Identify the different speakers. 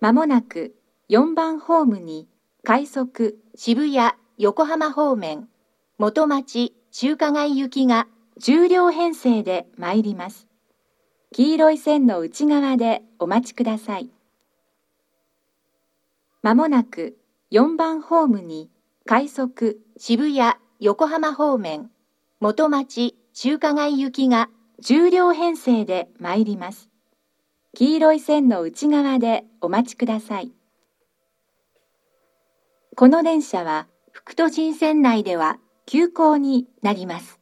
Speaker 1: まもなく4番ホームに快速渋谷横浜方面元町中華街行きが10両編成で参ります。黄色い線の内側でお待ちください。まもなく4番ホームに快速渋谷横浜方面元町中華街行きが10両編成で参ります。黄色い線の内側でお待ちください。この電車は副都心線内では急行になります。